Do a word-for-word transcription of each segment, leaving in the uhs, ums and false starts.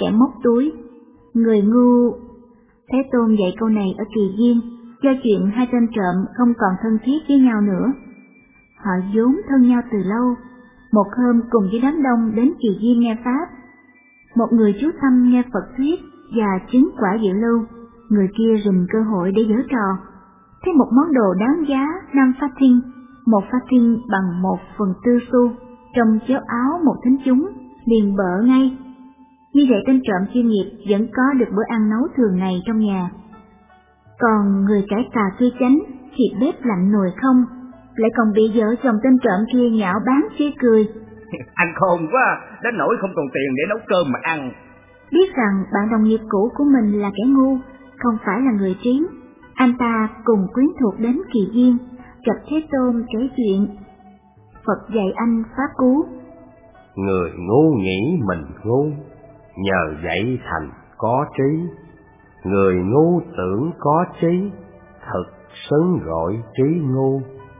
kẻ móc túi. Người ngu. Thế Tôn dạy câu này ở Kỳ Viên, do chuyện hai tên trộm không còn thân thiết với nhau nữa. Họ vốn thân nhau từ lâu, một hôm cùng với đám đông đến Kỳ Viên nghe Pháp. Một người chú tâm nghe Phật thuyết và chứng quả dự lưu, người kia rình cơ hội để giở trò. Thấy một món đồ đáng giá năm phát thiên, một phát thiên bằng một phần tư xu, trong chéo áo một thính chúng, liền bợ ngay. Như vậy tên trộm chuyên nghiệp vẫn có được bữa ăn nấu thường ngày trong nhà. Còn người cải tà quy chánh thì bếp lạnh nồi không, lại còn bị vợ chồng tên trộm kia nhạo báng chê cười. Anh khôn quá, đến nỗi không còn tiền để nấu cơm mà ăn. Biết rằng bạn đồng nghiệp cũ của mình là kẻ ngu, không phải là người trí, anh ta cùng quyến thuộc đến Kỳ Viên, gặp Thế Tôn kể chuyện. Phật dạy anh pháp cú: người ngu nghĩ mình ngu, nhờ vậy thành có trí. Người ngu tưởng có trí, thực xứng gọi trí ngu.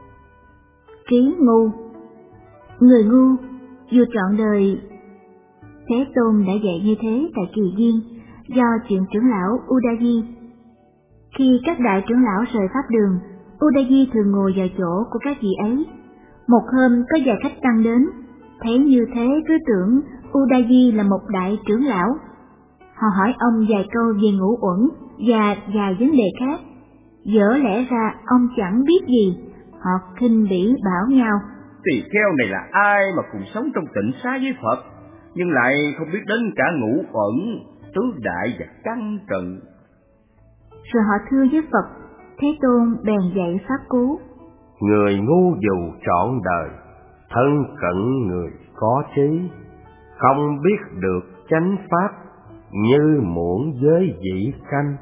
Trí ngu. Người ngu dù trọn đời. Thế Tôn đã dạy như thế tại Kỳ Viên, do chuyện trưởng lão Udayi. Khi các đại trưởng lão rời pháp đường, Udayi thường ngồi vào chỗ của các vị ấy. Một hôm có vài khách tăng đến, thấy như thế cứ tưởng Udayi là một đại trưởng lão. Họ hỏi ông vài câu về ngũ uẩn và vài vấn đề khác. Dở lẽ ra ông chẳng biết gì, họ khinh bỉ bảo nhau: Tỳ kheo này là ai mà cùng sống trong tịnh xá với Phật, nhưng lại không biết đến cả ngũ uẩn, tứ đại và căn trần. Rồi họ thưa với Phật. Thế Tôn bèn dạy pháp cú: người ngu dù trọn đời, thân cận người có trí. Không biết được chánh pháp, như muỗng với vị canh.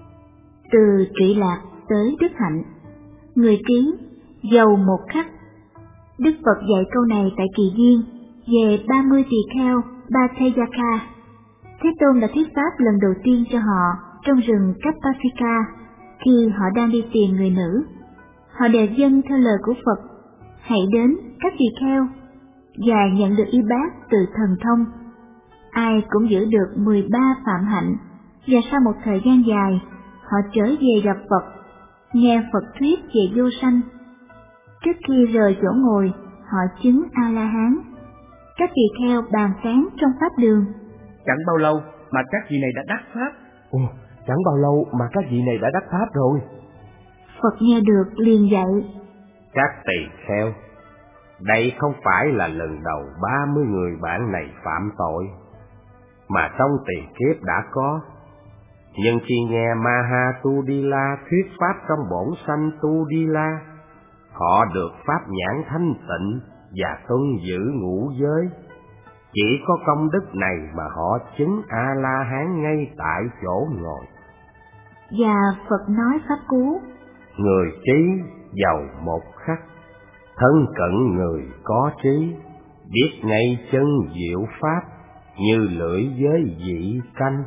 Từ trị lạc tới đức hạnh, người trí giàu một khắc. Đức Phật dạy câu này tại Kỳ Viên về ba mươi tỳ kheo Bhattacaka. Thế Tôn đã thuyết pháp lần đầu tiên cho họ trong rừng Kapasika, khi họ đang đi tìm người nữ. Họ đều dâng theo lời của Phật: hãy đến các tỳ kheo, và nhận được y bát từ thần thông. Ai cũng giữ được mười ba phạm hạnh, và sau một thời gian dài, họ trở về gặp Phật, nghe Phật thuyết về vô sanh. Trước khi rời chỗ ngồi, họ chứng A-la-hán. Các tỳ kheo bàn tán trong pháp đường: Chẳng bao lâu mà các vị này đã đắc pháp. Ồ, chẳng bao lâu mà các vị này đã đắc pháp rồi. Phật nghe được liền dạy: Các tỳ kheo, đây không phải là lần đầu ba mươi người bạn này phạm tội, mà trong tiền kiếp đã có. Nhưng khi nghe Mahatudila thuyết pháp trong bổn sanh Tudila, họ được pháp nhãn thanh tịnh và tuân giữ ngũ giới. Chỉ có công đức này mà họ chứng A-la-hán ngay tại chỗ ngồi. Và Phật nói pháp cú: người trí giàu một khắc, thân cận người có trí. Biết ngay chân diệu pháp, như lưỡi với vị canh.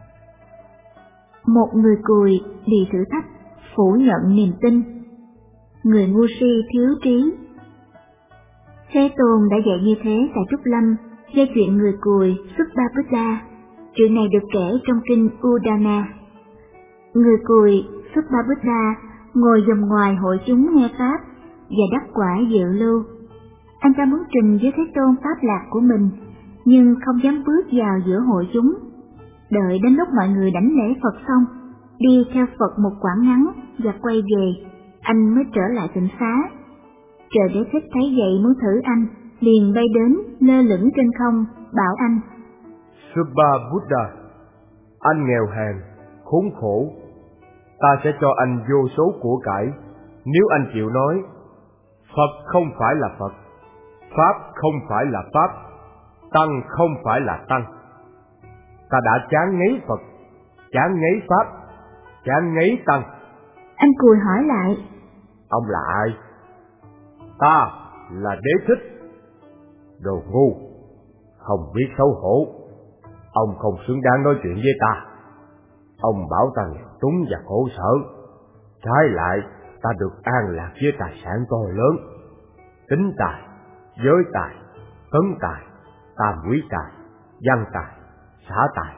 Một người cùi bị thử thách, phủ nhận niềm tin. Người ngu si thiếu trí. Thế Tôn đã dạy như thế tại Trúc Lâm, về chuyện người cùi Subbabuddha. Chuyện này được kể trong kinh Udana. Người cùi Subbabuddha ngồi vòng ngoài hội chúng nghe pháp và đắc quả dự lưu. Anh ta muốn trình với Thế Tôn pháp lạc của mình, nhưng không dám bước vào giữa hội chúng. Đợi đến lúc mọi người đảnh lễ Phật xong, đi theo Phật một quãng ngắn và quay về, anh mới trở lại tịnh xá. Trời Đế Thích thấy vậy muốn thử anh, liền bay đến lơ lửng trên không, bảo anh: Subbabuddha, anh nghèo hèn, khốn khổ. Ta sẽ cho anh vô số của cải, nếu anh chịu nói Phật không phải là Phật, Pháp không phải là Pháp, Tăng không phải là Tăng. Ta đã chán ngấy Phật, chán ngấy Pháp, chán ngấy Tăng. Anh cùi hỏi lại: Ông là ai? Ta là Đế Thích. Đồ ngu, không biết xấu hổ. Ông không xứng đáng nói chuyện với ta. Ông bảo ta nghèo túng và khổ sở, trái lại ta được an lạc với tài sản to lớn. Tính tài, giới tài, tấn tài, tam quý tài, văn tài, xã tài,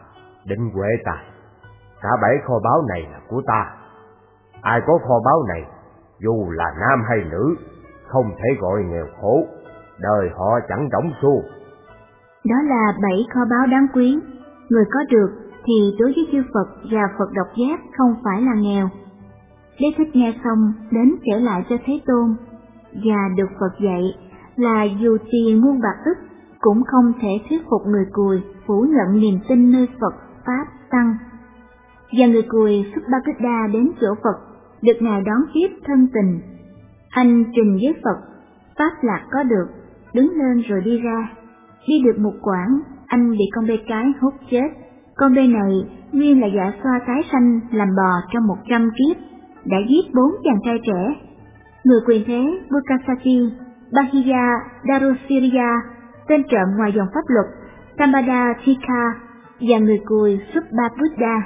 Định Huệ Tài, cả bảy kho báu này là của ta. Ai có kho báu này, dù là nam hay nữ, không thể gọi nghèo khổ, đời họ chẳng rỗng xu. Đó là bảy kho báu đáng quý. Người có được thì đối với chư Phật và Phật độc giác không phải là nghèo. Đế Thích nghe xong đến kể lại cho Thế Tôn, và được Phật dạy là dù tiền muôn bạc ức cũng không thể thuyết phục người cùi phủ nhận niềm tin nơi Phật, Pháp, Tăng. Và người cùi Subhagudha đến chỗ Phật, được Ngài đón tiếp thân tình. Anh trình với Phật, Pháp lạc có được, đứng lên rồi đi ra. Đi được một quãng, anh bị con bê cái hút chết. Con bê này nguyên là dạ xoa tái sanh làm bò trong một trăm kiếp, đã giết bốn chàng trai trẻ. Người quyền thế Bukasati, Bahiya Darusiriya, tên trộm ngoài dòng pháp luật Tambada Thika và người cùi Subhabuddha.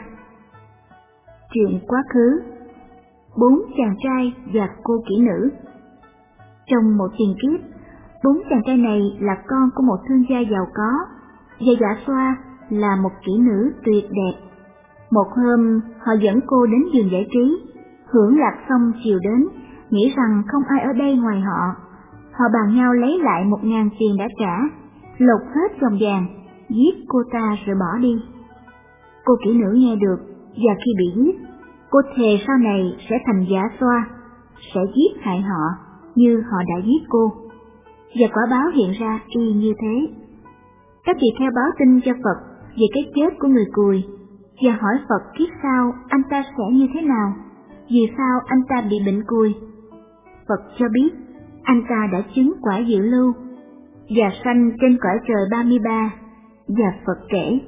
Chuyện quá khứ: bốn chàng trai và cô kỹ nữ. Trong một tiền kiếp, bốn chàng trai này là con của một thương gia giàu có, và dạ xoa là một kỹ nữ tuyệt đẹp. Một hôm, họ dẫn cô đến giường giải trí, hưởng lạc xong chiều đến, nghĩ rằng không ai ở đây ngoài họ. Họ bàn nhau lấy lại một ngàn tiền đã trả, lột hết vòng vàng, giết cô ta rồi bỏ đi. Cô kỹ nữ nghe được, và khi bị giết, cô thề sau này sẽ thành dạ xoa, sẽ giết hại họ như họ đã giết cô. Và quả báo hiện ra y như thế. Các vị theo báo tin cho Phật về cái chết của người cùi, và hỏi Phật kiếp sau anh ta sẽ như thế nào, vì sao anh ta bị bệnh cùi. Phật cho biết anh ta đã chứng quả dự lưu và sanh trên cõi trời ba mươi ba. Và Phật kể: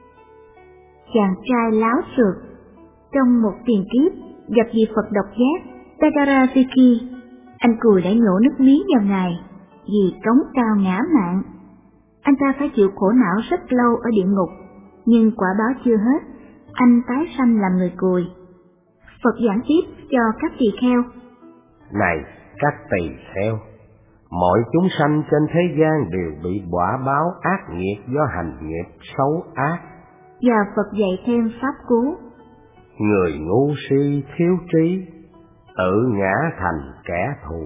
chàng trai láo xược trong một tiền kiếp gặp vị Phật độc giác Tagarasiki, anh cùi đã nhổ nước miếng vào Ngài vì cống cao ngã mạn. Anh ta phải chịu khổ não rất lâu ở địa ngục, nhưng quả báo chưa hết, anh tái sanh làm người cùi. Phật giảng tiếp cho các tỳ kheo: này các tỳ kheo, mọi chúng sanh trên thế gian đều bị quả báo ác nghiệt do hành nghiệp xấu ác. Và Phật dạy thêm pháp cú: người ngu si thiếu trí, tự ngã thành kẻ thù,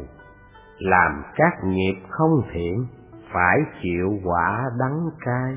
làm các nghiệp không thiện, phải chịu quả đắng cay.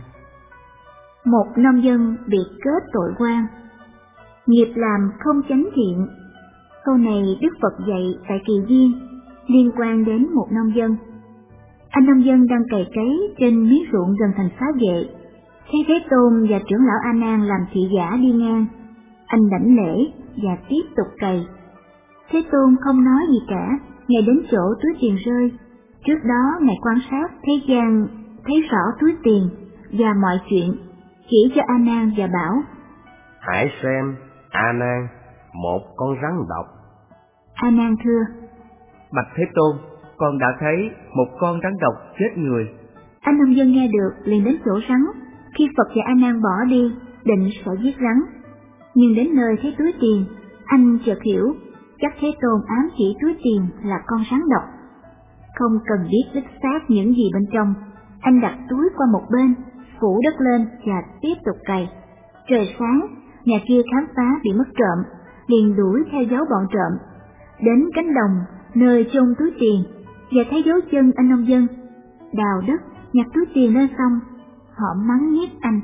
Một nông dân bị kết tội oan, nghiệp làm không chánh thiện. Câu này Đức Phật dạy tại Kỳ Viên, liên quan đến một nông dân. Anh nông dân đang cày cấy trên miếng ruộng gần thành Xá Vệ, thấy Thế Tôn và trưởng lão A Nan làm thị giả đi ngang. Anh đảnh lễ và tiếp tục cày. Thế Tôn không nói gì cả, Ngài đến chỗ túi tiền rơi. Trước đó Ngài quan sát thế gian, thấy rõ túi tiền và mọi chuyện, chỉ cho A Nan và bảo: hãy xem, A Nan, một con rắn độc. A Nan thưa: bạch Thế Tôn, con đã thấy một con rắn độc chết người. Anh nông dân nghe được liền đến chỗ rắn. Khi Phật và A Nan bỏ đi, định sẽ giết rắn, nhưng đến nơi thấy túi tiền, anh chợt hiểu chắc Thế Tôn ám chỉ túi tiền là con rắn độc. Không cần biết đích xác những gì bên trong, anh đặt túi qua một bên, phủ đất lên và tiếp tục cày. Trời sáng, nhà kia khám phá bị mất trộm, liền đuổi theo dấu bọn trộm, đến cánh đồng nơi chôn túi tiền và thấy dấu chân anh nông dân. Đào đất nhặt túi tiền lên xong, họ mắng nhiếc anh: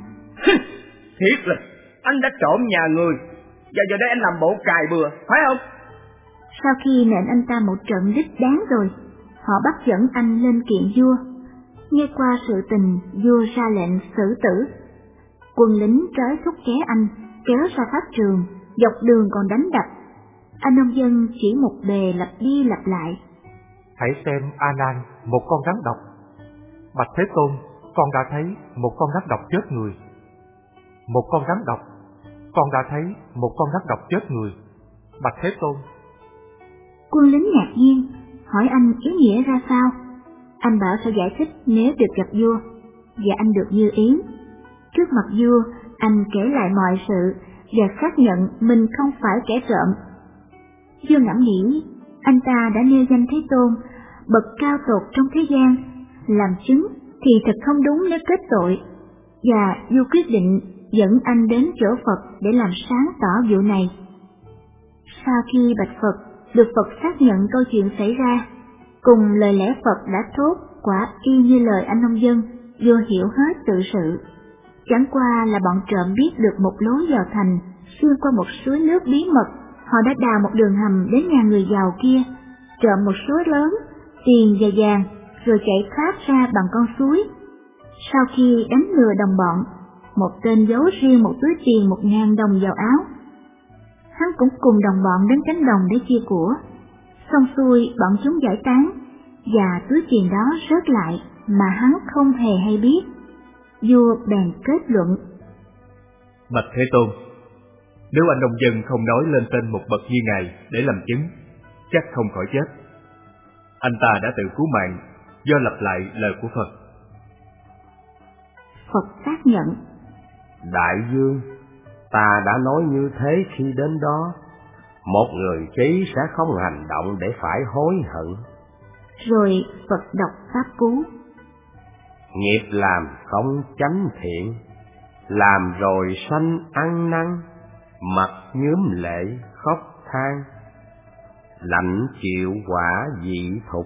thiệt là anh đã trộm nhà người, và giờ đây anh làm bộ cài bừa, phải không? Sau khi nện anh ta một trận đích đáng rồi, họ bắt dẫn anh lên kiện vua. Nghe qua sự tình, vua ra lệnh xử tử. Quân lính trói thúc ké anh, kéo ra pháp trường, dọc đường còn đánh đập. Anh nông dân chỉ một bề lặp đi lặp lại: hãy xem, A Nan, một con rắn độc. Bạch Thế Tôn, con đã thấy một con rắn độc chết người. Một con rắn độc, con đã thấy một con rắn độc chết người. Bạch Thế Tôn. Quân lính ngạc nhiên, hỏi anh ý nghĩa ra sao. Anh bảo sẽ giải thích nếu được gặp vua, và anh được như ý. Trước mặt vua, anh kể lại mọi sự và xác nhận mình không phải kẻ trộm. Vua ngẫm nghĩ, anh ta đã nêu danh Thế Tôn, bậc cao tột trong thế gian, làm chứng thì thật không đúng nếu kết tội, và vua quyết định dẫn anh đến chỗ Phật để làm sáng tỏ vụ này. Sau khi bạch Phật, được Phật xác nhận câu chuyện xảy ra, cùng lời lẽ Phật đã thốt quả y như lời anh nông dân, vô hiểu hết tự sự. Chẳng qua là bọn trộm biết được một lối vào thành, xuyên qua một suối nước bí mật, họ đã đào một đường hầm đến nhà người giàu kia, trộm một số lớn, tiền và vàng, rồi chạy thoát ra bằng con suối. Sau khi đánh lừa đồng bọn, một tên giấu riêng một túi tiền một ngàn đồng vào áo. Hắn cũng cùng đồng bọn đến cánh đồng để chia của. Xong xuôi bọn chúng giải tán, và túi tiền đó rớt lại mà hắn không hề hay biết. Vua bèn kết luận: Bạch Thế Tôn, nếu anh nông dân không nói lên tên một bậc như ngài để làm chứng, chắc không khỏi chết. Anh ta đã tự cứu mạng do lặp lại lời của Phật. Phật xác nhận: Đại vương, ta đã nói như thế khi đến đó. Một người trí sẽ không hành động để phải hối hận. Rồi Phật đọc pháp cú: Nghiệp làm không chánh thiện, làm rồi sanh ăn năn, mặt nhuốm lệ khóc than, lạnh chịu quả dị thục.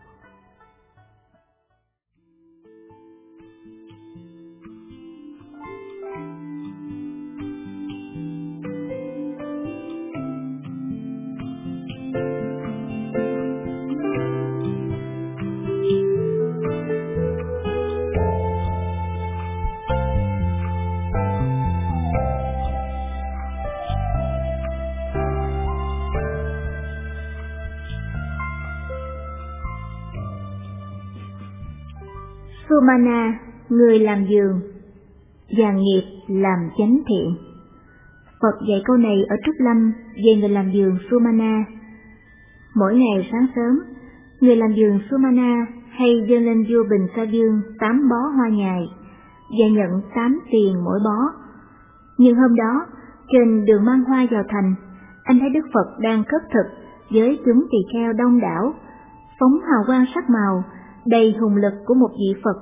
Sumana, người làm vườn, và nghiệp làm chánh thiện. Phật dạy câu này ở Trúc Lâm về người làm vườn Sumana. Mỗi ngày sáng sớm, người làm vườn Sumana hay dâng lên vua Bình Sa Vương tám bó hoa nhài và nhận tám tiền mỗi bó. Nhưng hôm đó, trên đường mang hoa vào thành, anh thấy Đức Phật đang khất thực với chúng tỳ kheo đông đảo, phóng hào quang sắc màu, đầy hùng lực của một vị Phật.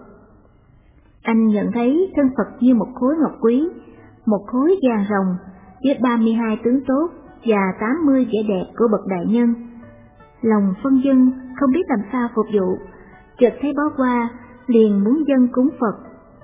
Anh nhận thấy thân Phật như một khối ngọc quý, một khối vàng rồng với ba mươi hai tướng tốt và tám mươi vẻ đẹp của bậc đại nhân. Lòng phân dân không biết làm sao phục vụ, chợt thấy bó hoa liền muốn dâng cúng Phật.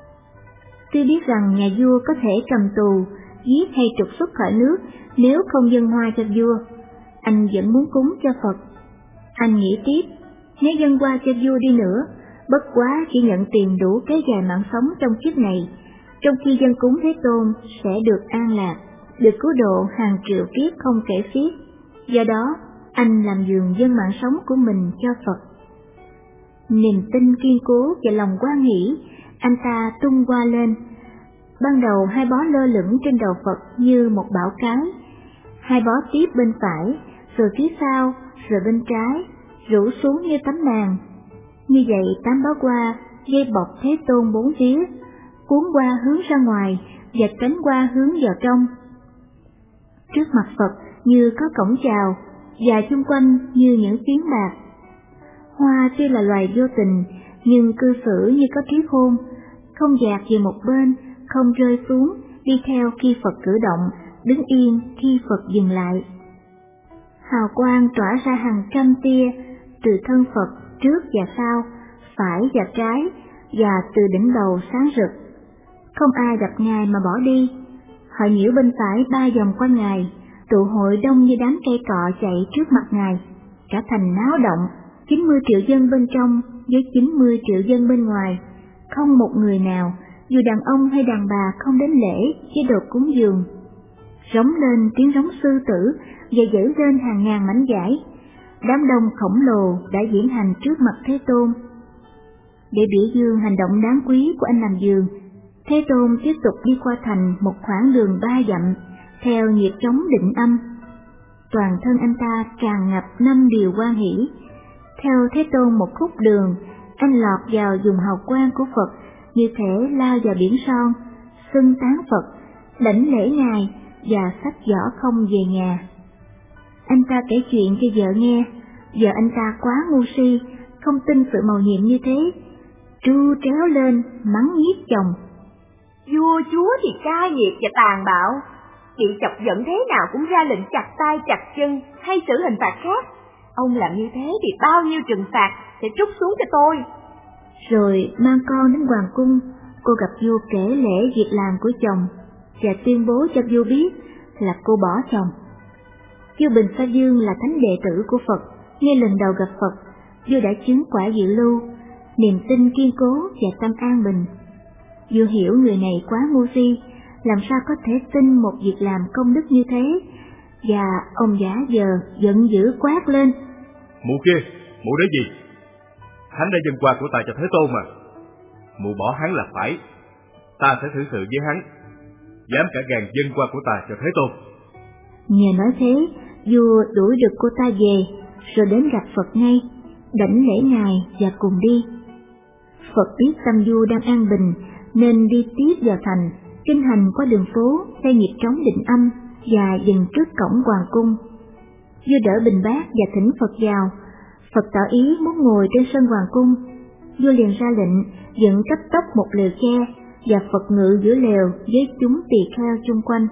Tuy biết rằng nhà vua có thể cầm tù, giết hay trục xuất khỏi nước nếu không dâng hoa cho vua, anh vẫn muốn cúng cho Phật. Anh nghĩ tiếp, nếu dâng hoa cho vua đi nữa, bất quá chỉ nhận tiền đủ kéo dài mạng sống trong kiếp này, trong khi dâng cúng Thế Tôn sẽ được an lạc, được cứu độ hàng triệu kiếp không kể xiết. Do đó, anh làm vườn dâng mạng sống của mình cho Phật. Niềm tin kiên cố và lòng hoan hỷ, anh ta tung hoa lên. Ban đầu hai bó lơ lửng trên đầu Phật như một bão cái, hai bó tiếp bên phải, rồi phía sau, rồi bên trái, rủ xuống như tấm màn. Như vậy tám bó hoa dây bọc Thế Tôn bốn phía, cuốn hoa hướng ra ngoài và cánh hoa hướng vào trong. Trước mặt Phật như có cổng chào, và chung quanh như những phiến bạc. Hoa tuy là loài vô tình, nhưng cư xử như có trí khôn, không dạt về một bên, không rơi xuống, đi theo khi Phật cử động, đứng yên khi Phật dừng lại. Hào quang tỏa ra hàng trăm tia từ thân Phật trước và sau, phải và trái, và từ đỉnh đầu sáng rực. Không ai gặp Ngài mà bỏ đi. Họ nhiễu bên phải ba vòng quanh Ngài, tụ hội đông như đám cây cọ chạy trước mặt Ngài. Cả thành náo động, chín mươi triệu dân bên trong với chín mươi triệu dân bên ngoài. Không một người nào, dù đàn ông hay đàn bà không đến lễ với đồ cúng dường. Rống lên tiếng rống sư tử và dẫy lên hàng ngàn mảnh vải. Đám đông khổng lồ đã diễn hành trước mặt Thế Tôn. Để biểu dương hành động đáng quý của anh làm vườn, Thế Tôn tiếp tục đi qua thành một khoảng đường ba dặm, theo nhịp trống định âm. Toàn thân anh ta tràn ngập năm điều hoan hỷ. Theo Thế Tôn một khúc đường, anh lọt vào vùng hào quang của Phật, như thể lao vào biển son, xưng tán Phật, lãnh lễ Ngài và xách giỏ không về nhà. Anh ta kể chuyện cho vợ nghe, vợ anh ta quá ngu si, không tin sự mầu nhiệm như thế, tru tréo lên mắng nhiếc chồng. Vua chúa thì cai nghiệt và tàn bạo, bị chọc giận thế nào cũng ra lệnh chặt tay chặt chân hay xử hình phạt khác. Ông làm như thế thì bao nhiêu trừng phạt sẽ trút xuống cho tôi. Rồi mang con đến hoàng cung, cô gặp vua kể lễ việc làm của chồng và tuyên bố cho vua biết là cô bỏ chồng. Vua Bình Sa Dương là thánh đệ tử của Phật, ngay lần đầu gặp Phật, vua đã chứng quả dự lưu, niềm tin kiên cố và tâm an bình. Vua hiểu người này quá ngu si, làm sao có thể tin một việc làm công đức như thế, và ông giả giờ giận dữ quát lên: Mụ kia, mụ đấy gì? Hắn đã dâng qua của ta cho Thế Tôn mà. Mụ bỏ hắn là phải. Ta sẽ thử sự với hắn, dám cả gan dâng qua của ta cho Thế Tôn. Nhờ nói thế, vua đuổi được cô ta về, rồi đến gặp Phật ngay, đảnh lễ ngài và cùng đi. Phật biết tâm vua đang an bình, nên đi tiếp vào thành, kinh hành qua đường phố, xây nhịp trống định âm và dừng trước cổng hoàng cung. Vua đỡ bình bát và thỉnh Phật vào. Phật tỏ ý muốn ngồi trên sân hoàng cung. Vua liền ra lệnh dựng cấp tốc một lều tre, và Phật ngự giữa lều với chúng tỳ kheo chung quanh.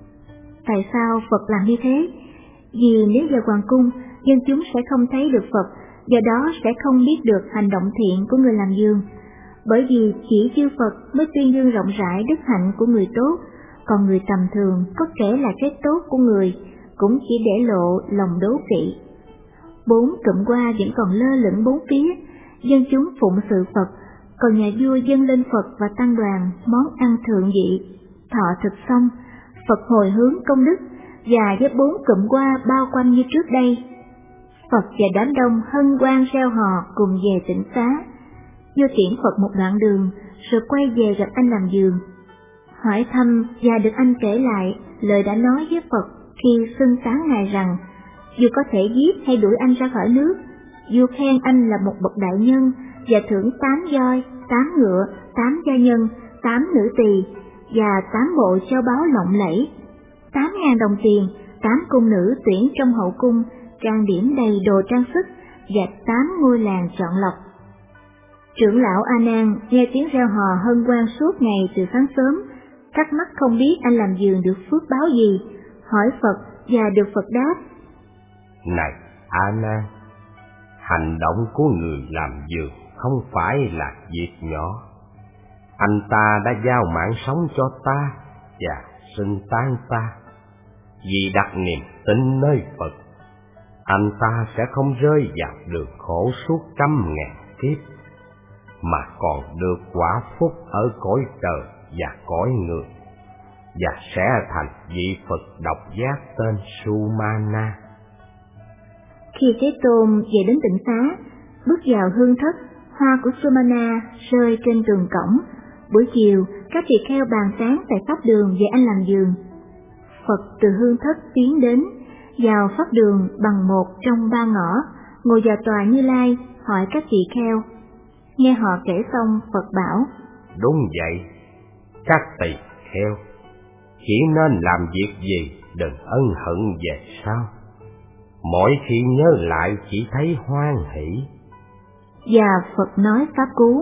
Tại sao Phật làm như thế? Vì nếu vào hoàng cung, dân chúng sẽ không thấy được Phật, do đó sẽ không biết được hành động thiện của người làm vườn. Bởi vì chỉ chư Phật mới tuyên dương rộng rãi đức hạnh của người tốt, còn người tầm thường có kể là cái tốt của người cũng chỉ để lộ lòng đố kỵ. Bốn cụm hoa vẫn còn lơ lửng bốn phía, dân chúng phụng sự Phật, còn nhà vua dâng lên Phật và tăng đoàn món ăn thượng vị. Thọ thực xong, Phật hồi hướng công đức, và với bốn cụm hoa bao quanh như trước đây. Phật và đám đông hân hoan reo hò cùng về tịnh xá. Vua tiễn Phật một đoạn đường, rồi quay về gặp anh làm vườn. Hỏi thăm và được anh kể lại lời đã nói với Phật khi xưng tán ngài rằng vua có thể giết hay đuổi anh ra khỏi nước. Vua khen anh là một bậc đại nhân và thưởng tám voi, tám ngựa, tám gia nhân, tám nữ tỳ và tám bộ châu báu lộng lẫy, tám ngàn đồng tiền, tám cung nữ tuyển trong hậu cung trang điểm đầy đồ trang sức và tám ngôi làng chọn lọc. Trưởng lão A Nan nghe tiếng reo hò hân hoan suốt ngày từ sáng sớm, thắc mắc không biết anh làm vườn được phước báo gì, hỏi Phật và được Phật đáp: Này A Nan, hành động của người làm vườn không phải là việc nhỏ. Anh ta đã giao mạng sống cho ta và xưng tán ta. Vì đặt niềm tin nơi Phật, anh ta sẽ không rơi vào đường khổ suốt trăm ngàn kiếp, mà còn được quả phúc ở cõi trời và cõi người, và sẽ thành vị Phật độc giác tên Sumana. Khi Thế Tôn về đến tịnh xá, bước vào hương thất, hoa của Sumana rơi trên tường cổng. Buổi chiều, các tỳ kheo bàn tán tại pháp đường về anh làm vườn. Phật từ hương thất tiến đến, vào pháp đường bằng một trong ba ngõ, ngồi vào tòa Như Lai, hỏi các tỳ kheo. Nghe họ kể xong, Phật bảo: Đúng vậy, các tỳ kheo, chỉ nên làm việc gì đừng ân hận về sau. Mỗi khi nhớ lại chỉ thấy hoan hỷ. Và Phật nói pháp cú: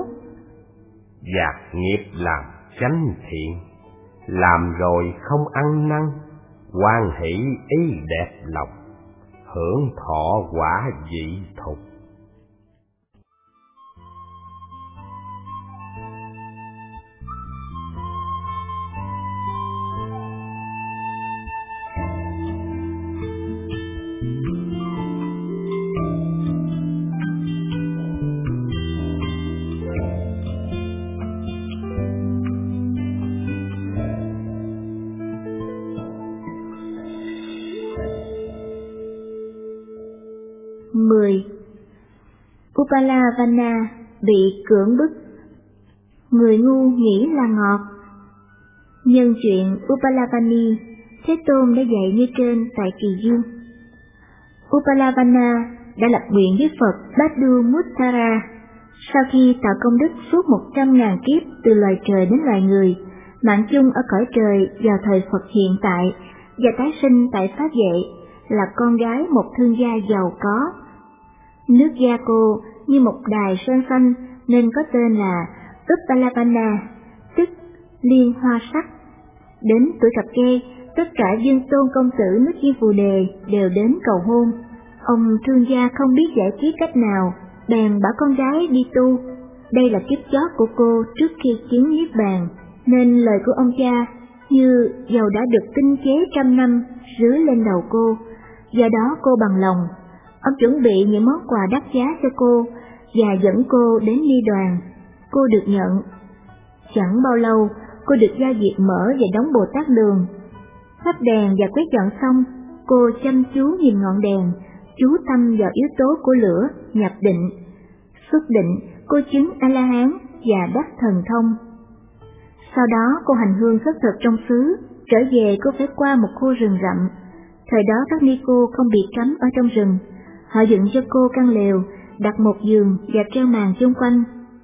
Gạt nghiệp làm chánh thiện, làm rồi không ăn năn, hoan hỷ ý đẹp lòng, hưởng thọ quả vị thục. mười. Upalavana bị cưỡng bức. Người ngu nghĩ là ngọt. Nhân chuyện Upalavani, Thế Tôn đã dạy như trên tại Kỳ Duyên. Upalavana đã lập nguyện với Phật Badumuttara. Sau khi tạo công đức suốt một trăm ngàn kiếp từ loài trời đến loài người, mạng chung ở cõi trời vào thời Phật hiện tại và tái sinh tại Pháp Vệ, là con gái một thương gia giàu có. Nước da cô như một đài sơn xanh nên có tên là Upalavana, tức liên hoa sắc. Đến tuổi cập kê, tất cả Dương Tôn công tử nước Diêm Phù Đề đều đến cầu hôn. Ông thương gia không biết giải quyết cách nào, bèn bảo con gái đi tu. Đây là kiếp chót của cô trước khi chứng niết bàn, nên lời của ông cha như dầu đã được tinh chế trăm năm rưới lên đầu cô. Do đó cô bằng lòng. Ông chuẩn bị những món quà đắt giá cho cô và dẫn cô đến ni đoàn. Cô được nhận. Chẳng bao lâu, cô được giao việc mở và đóng Bồ Tát đường. Thắp đèn và quét dọn xong, cô chăm chú nhìn ngọn đèn, chú tâm vào yếu tố của lửa, nhập định. Xuất định, cô chứng A-la-hán và đắc thần thông. Sau đó cô hành hương khất thực trong xứ, trở về cô phải qua một khu rừng rậm. Thời đó các ni cô không bị cấm ở trong rừng, họ dựng cho cô căn lều, đặt một giường và treo màn chung quanh.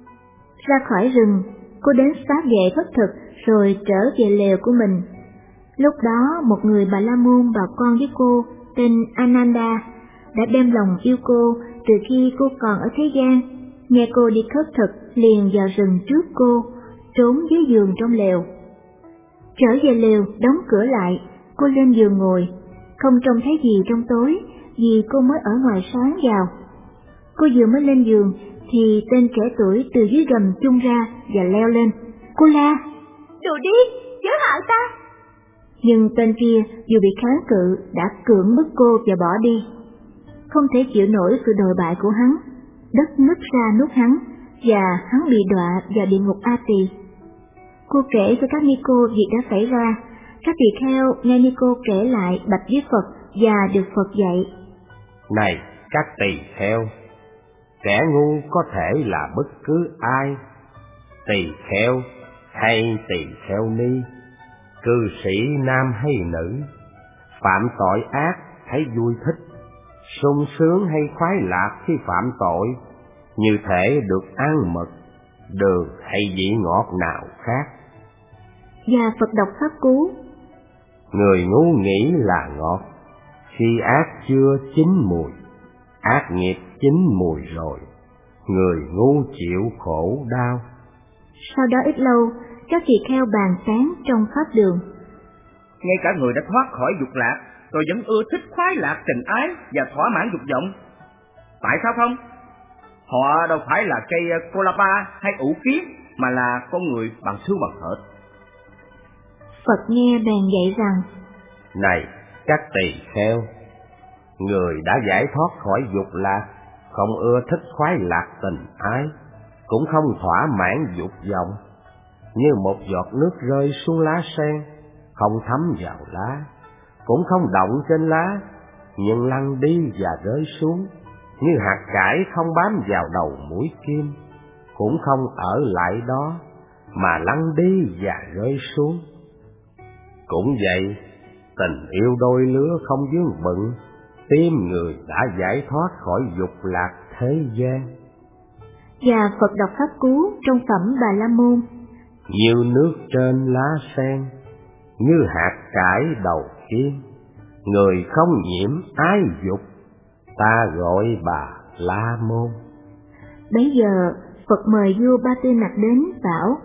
Ra khỏi rừng, cô đến xá vệ khất thực rồi trở về lều của mình. Lúc đó một người Bà La Môn bảo con với cô tên Ananda đã đem lòng yêu cô từ khi cô còn ở thế gian. Nghe cô đi khất thực liền vào rừng trước cô, trốn dưới giường trong lều. Trở về lều, đóng cửa lại, cô lên giường ngồi, không trông thấy gì trong tối vì cô mới ở ngoài sáng vào. Cô vừa mới lên giường thì tên trẻ tuổi từ dưới gầm chung ra và leo lên. Cô la: Đồ điên, chớ hại ta! Nhưng tên kia dù bị kháng cự đã cưỡng bức cô và bỏ đi. Không thể chịu nổi sự đồi bại của hắn, đất nứt ra nuốt hắn và hắn bị đọa vào địa ngục A Tỳ. Cô kể cho các ni cô việc đã xảy ra. Các tỳ kheo nghe ni cô kể lại bạch với Phật và được Phật dạy: Này các tỳ kheo, kẻ ngu có thể là bất cứ ai, tỳ kheo hay tỳ kheo ni, cư sĩ nam hay nữ, phạm tội ác hay vui thích, sung sướng hay khoái lạc khi phạm tội, như thể được ăn mật, đường hay vị ngọt nào khác. Và Phật đọc pháp cú: Người ngu nghĩ là ngọt, khi ác chưa chín mùi, ác nghiệp chín mùi rồi, người ngu chịu khổ đau. Sau đó ít lâu, các tỳ kheo bàn tán trong pháp đường: Ngay cả người đã thoát khỏi dục lạc, tôi vẫn ưa thích khoái lạc tình ái và thỏa mãn dục vọng. Tại sao không? Họ đâu phải là cây Kolapa hay ủ kiến, mà là con người bằng xương bằng thịt. Phật nghe bèn dạy rằng: Này các tỳ kheo, người đã giải thoát khỏi dục lạc, không ưa thích khoái lạc tình ái, cũng không thỏa mãn dục vọng, như một giọt nước rơi xuống lá sen, không thấm vào lá, cũng không động trên lá, nhưng lăn đi và rơi xuống, như hạt cải không bám vào đầu mũi kim, cũng không ở lại đó, mà lăn đi và rơi xuống. Cũng vậy, tình yêu đôi lứa không vướng bận, tim người đã giải thoát khỏi dục lạc thế gian. Và Phật đọc pháp cú trong phẩm Bà La Môn: Như nước trên lá sen, như hạt cải đầu kim, người không nhiễm ái dục, ta gọi bà La Môn. Bấy giờ Phật mời vua Ba Tư Nặc đến bảo: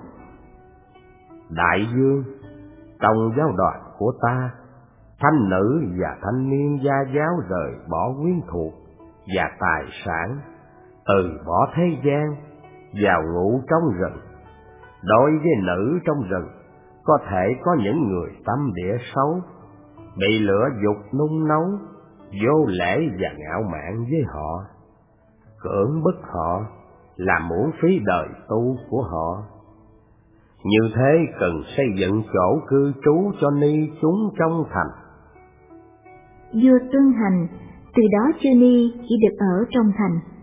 Đại vương, trong giáo đoàn của ta, thanh nữ và thanh niên gia giáo rời bỏ quyến thuộc và tài sản, từ bỏ thế gian, vào ngủ trong rừng. Đối với nữ trong rừng, có thể có những người tâm địa xấu, bị lửa dục nung nấu, vô lễ và ngạo mạn với họ, cưỡng bức họ, làm uổng phí đời tu của họ. Như thế cần xây dựng chỗ cư trú cho ni chúng trong thành. Vua tuân hành, từ đó chư ni chỉ được ở trong thành.